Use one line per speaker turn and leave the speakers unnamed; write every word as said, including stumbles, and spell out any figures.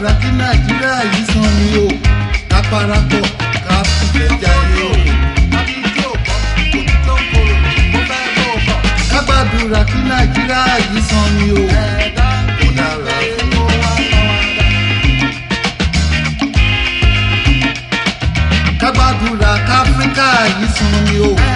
gbàdúrà kí nàìjíríà yìí san ni o ká parapọ̀ ká fìfẹ́ jayé o. àbí tí ò bọ́ kò ní tó kóró mo fẹ́ kó o bọ̀. ká gbàdúrà kí nàìjíríà yìí san ni o. ẹ̀dá kò dára fún o wá lọ́wọ́. ká gbàdúrà káfíríkà yìí san ni o.